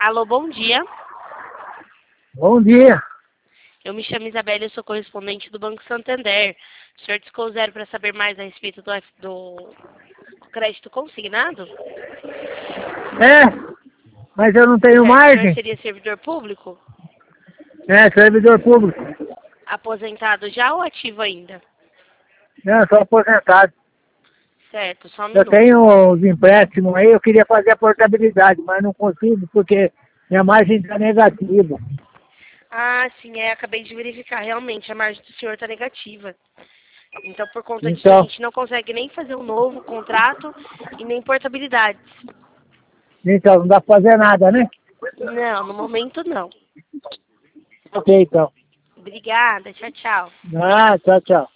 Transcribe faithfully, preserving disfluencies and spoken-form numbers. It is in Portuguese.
Alô, bom dia. Bom dia. Eu me chamo Isabela e eu sou correspondente do Banco Santander. O senhor discou zero para saber mais a respeito do, F- do crédito consignado? É, mas eu não tenho Certo. O senhor margem. seria servidor público? É, servidor público. Aposentado já ou ativo ainda? Não, eu sou aposentado. Certo, só um Eu minuto. tenho os empréstimos aí, eu queria fazer a portabilidade, mas não consigo porque minha margem está negativa. Ah, sim, é, acabei de verificar. Realmente, a margem do senhor está negativa. Então, por conta disso, a Então, gente não consegue nem fazer um novo contrato e nem portabilidades. então não dá para fazer nada, né? Não, no momento não. Ok, então. Obrigada, tchau, tchau. Ah, tchau, tchau.